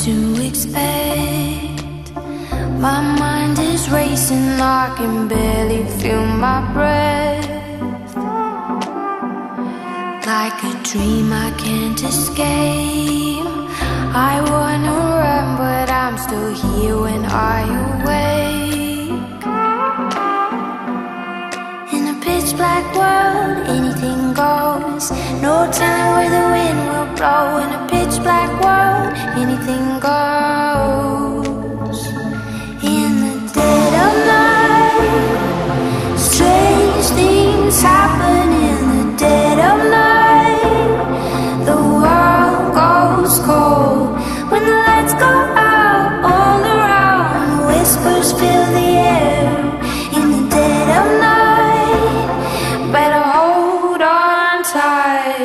to expect. My mind is racing, I can barely feel my breath. Like a dream I can't escape. I wanna run, but I'm still here when I awake. In a pitch black world, anything goes. No telling where the wind will blow. In a pitch black world, anything goes. In the dead of night, strange things happen. In the dead of night, the world goes cold. When the lights go out all around, whispers fill the air. In the dead of night, better hold on tight.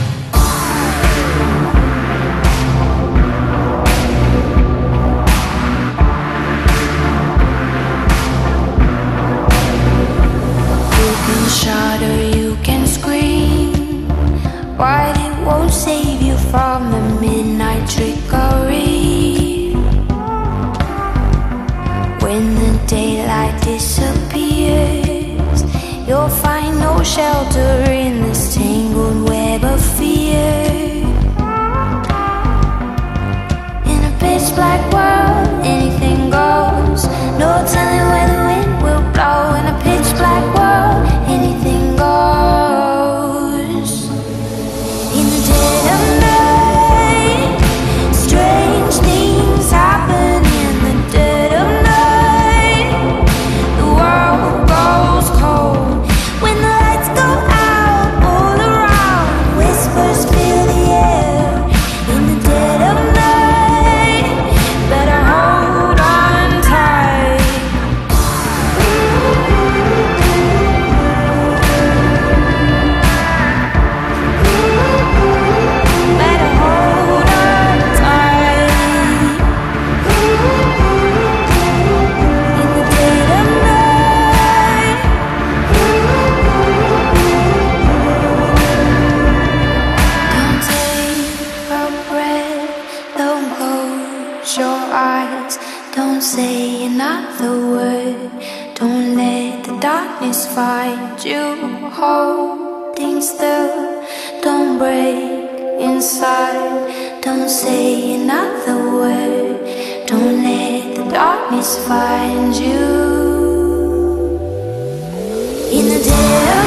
You can shout or you can scream, but it won't save you from the midnight trickery. When the daylight disappears, you'll find no shelter in this tangled web of fear. In a pitch black world, anything goes. No telling where the wind will blow. In a pitch black world, anything goes. In the dead of night, strange things happen. In the dead of night, the world goes cold. When the lights go out all around, whispers fill the air. In the dead of night, better hold on tight. Better hold on tight. In the dead of night. Don't take a breath, don't close your eyes. Don't say another word, don't let the darkness find you. Holding still, don't break inside. Don't say another word, don't let the darkness find you. In the dead of